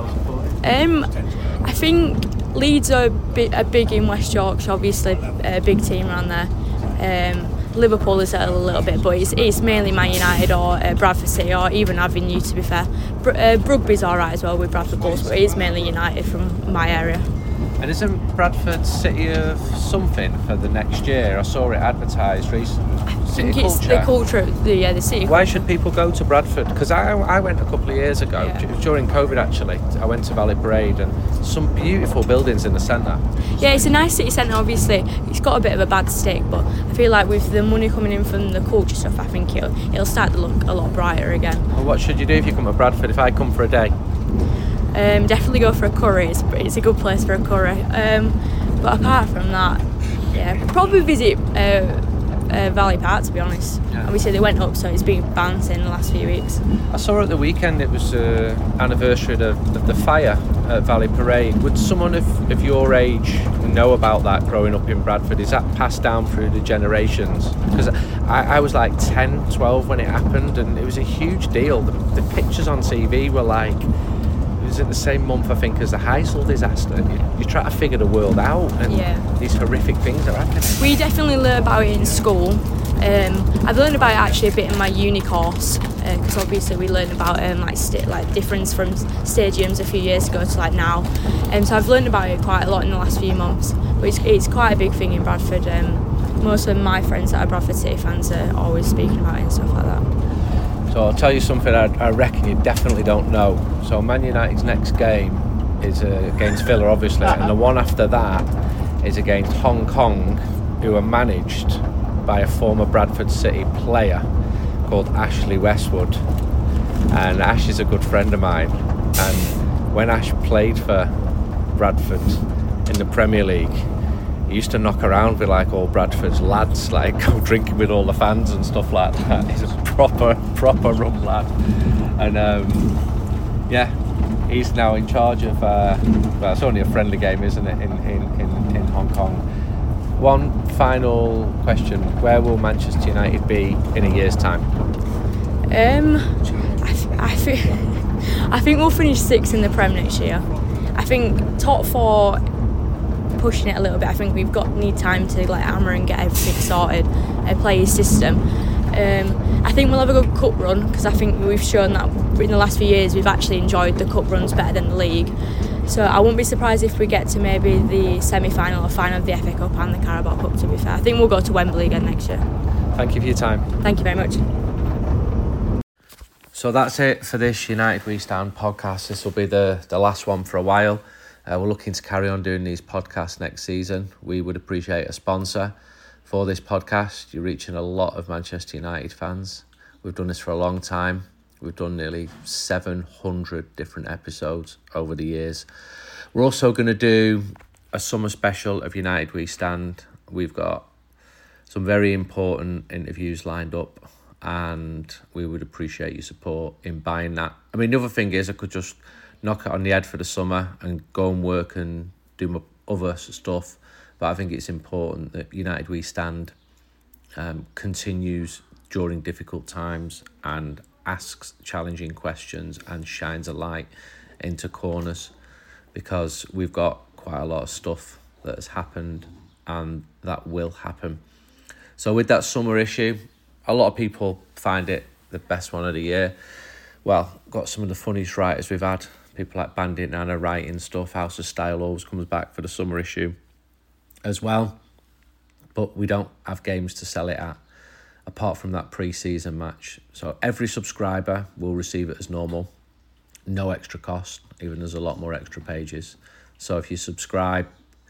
Um, I think Leeds are, bi- are big in West Yorkshire, obviously a big team around there. Um, Liverpool is a little bit, but it's, it's mainly Man United or uh, Bradford City or even Avenue, to be fair. Br- uh, Rugby's alright as well with Bradford Bulls, but it is mainly United from my area. And isn't Bradford City of something for the next year? I saw it advertised recently. I think it's the culture, the, yeah, the city. Why should people go to Bradford? Because I, I went a couple of years ago, Yeah. d- during COVID actually. I went to Valley Parade and some beautiful buildings in the centre. Yeah, it's a nice city centre, obviously. It's got a bit of a bad stick, but I feel like with the money coming in from the culture stuff, I think it'll, it'll start to look a lot brighter again. Well, what should you do if you come to Bradford? If I come for a day? Um, definitely go for a curry. It's, it's a good place for a curry. Um, but apart from that, yeah, probably visit uh, uh, Valley Park, to be honest. Yeah. Obviously they went up, so it's been bouncing in the last few weeks. I saw at the weekend it was uh, anniversary of, of the fire at Valley Parade. Would someone of, of your age know about that growing up in Bradford? Is that passed down through the generations? Because I, I was like ten, twelve when it happened, and it was a huge deal. The, the pictures on T V were like, it was in the same month I think as the Heysel disaster. You, you try to figure the world out, and yeah. these horrific things are happening. We definitely learn about it in school. Um, I've learned about it actually a bit in my uni course, because uh, obviously we learned about um, like st- like difference from stadiums a few years ago to like now. Um, so I've learned about it quite a lot in the last few months. But it's, it's quite a big thing in Bradford. Um, most of my friends that are Bradford City fans are always speaking about it and stuff like that. So I'll tell you something I, I reckon you definitely don't know. So Man United's next game is uh, against Villa, obviously, and the one after that is against Hong Kong, who are managed by a former Bradford City player called Ashley Westwood. And Ash is a good friend of mine. And when Ash played for Bradford in the Premier League, he used to knock around with like all Bradford's lads, like go drinking with all the fans and stuff like that. He's a proper, proper rum lad. And um, yeah, he's now in charge of, uh, well, it's only a friendly game, isn't it, in, in, in, in Hong Kong. One final question: where will Manchester United be in a year's time? Um, I, th- I think I think we'll finish sixth in the Prem next year. I think top four, pushing it a little bit. I think we've got need time to like hammer and get everything sorted and play his system. Um, I think we'll have a good cup run, because I think we've shown that in the last few years we've actually enjoyed the cup runs better than the league. So I wouldn't be surprised if we get to maybe the semi-final or final of the F A Cup and the Carabao Cup, to be fair. I think we'll go to Wembley again next year. Thank you for your time. Thank you very much. So that's it for this United We Stand podcast. This will be the, the last one for a while. Uh, we're looking to carry on doing these podcasts next season. We would appreciate a sponsor for this podcast. You're reaching a lot of Manchester United fans. We've done this for a long time. We've done nearly seven hundred different episodes over the years. We're also going to do a summer special of United We Stand. We've got some very important interviews lined up, and we would appreciate your support in buying that. I mean, the other thing is I could just knock it on the head for the summer and go and work and do my other stuff, but I think it's important that United We Stand um, continues during difficult times and asks challenging questions and shines a light into corners, because we've got quite a lot of stuff that has happened and that will happen. So with that summer issue, a lot of people find it the best one of the year. Well, got some of the funniest writers we've had, people like Bandit Nana writing stuff. House of Style always comes back for the summer issue as well, but we don't have games to sell it at apart from that pre-season match. So every subscriber will receive it as normal, no extra cost, even there's a lot more extra pages. So if you subscribe,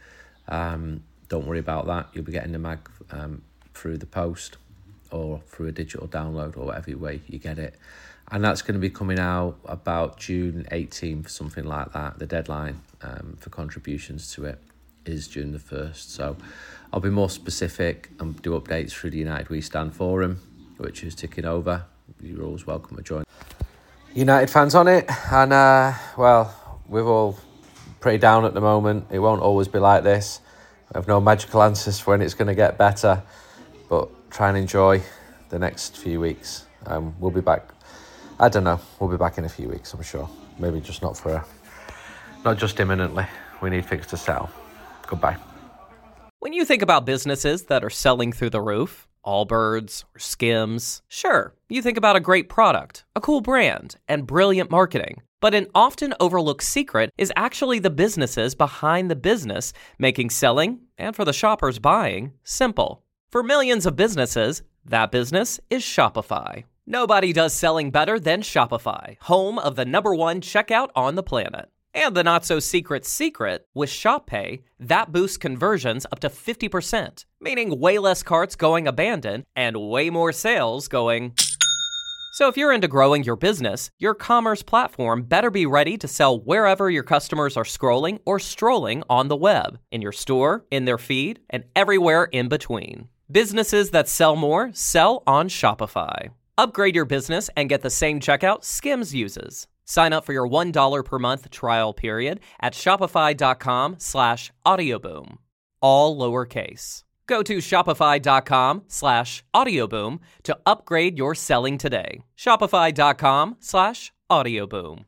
um, don't worry about that. You'll be getting the mag um, through the post or through a digital download or whatever way you get it. And that's going to be coming out about June eighteenth, something like that. The deadline um, for contributions to it is June the first. So I'll be more specific and do updates through the United We Stand forum, which is ticking over. You're always welcome to join. United fans on it, and uh, well, we're all pretty down at the moment. It won't always be like this. I have no magical answers for when it's going to get better, but try and enjoy the next few weeks. Um, we'll be back. I don't know. We'll be back in a few weeks, I'm sure. Maybe just not for a, not just imminently. We need things to sell. Goodbye. When you think about businesses that are selling through the roof, Allbirds or Skims, sure, you think about a great product, a cool brand, and brilliant marketing. But an often overlooked secret is actually the businesses behind the business, making selling, and for the shoppers buying, simple. For millions of businesses, that business is Shopify. Nobody does selling better than Shopify, home of the number one checkout on the planet. And the not-so-secret secret, with Shop Pay, that boosts conversions up to fifty percent, meaning way less carts going abandoned and way more sales going... So if you're into growing your business, your commerce platform better be ready to sell wherever your customers are scrolling or strolling on the web, in your store, in their feed, and everywhere in between. Businesses that sell more sell on Shopify. Upgrade your business and get the same checkout Skims uses. Sign up for your one dollar per month trial period at shopify.com slash audioboom. All lowercase. Go to shopify.com slash audioboom to upgrade your selling today. Shopify.com slash audioboom.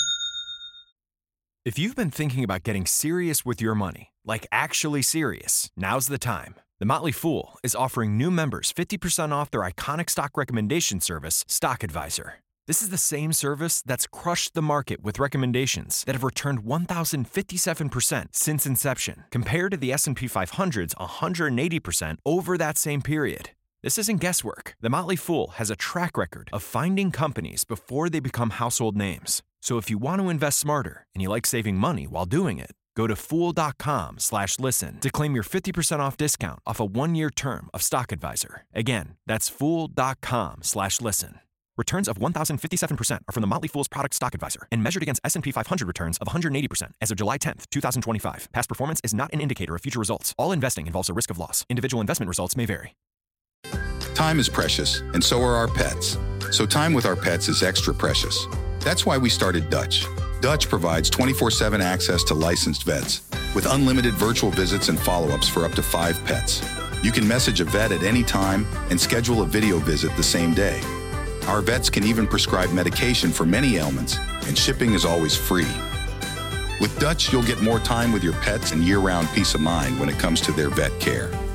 If you've been thinking about getting serious with your money, like actually serious, now's the time. The Motley Fool is offering new members fifty percent off their iconic stock recommendation service, Stock Advisor. This is the same service that's crushed the market with recommendations that have returned one thousand fifty-seven percent since inception, compared to the S and P five hundred's one hundred eighty percent over that same period. This isn't guesswork. The Motley Fool has a track record of finding companies before they become household names. So if you want to invest smarter and you like saving money while doing it, go to fool.com slash listen to claim your fifty percent off discount off a one-year term of Stock Advisor. Again, that's fool.com slash listen. Returns of one thousand fifty-seven percent are from the Motley Fool's product Stock Advisor and measured against S and P five hundred returns of one hundred eighty percent as of July tenth, twenty twenty-five. Past performance is not an indicator of future results. All investing involves a risk of loss. Individual investment results may vary. Time is precious, and so are our pets. So time with our pets is extra precious. That's why we started Dutch. Dutch provides twenty-four seven access to licensed vets with unlimited virtual visits and follow-ups for up to five pets. You can message a vet at any time and schedule a video visit the same day. Our vets can even prescribe medication for many ailments, and shipping is always free. With Dutch, you'll get more time with your pets and year-round peace of mind when it comes to their vet care.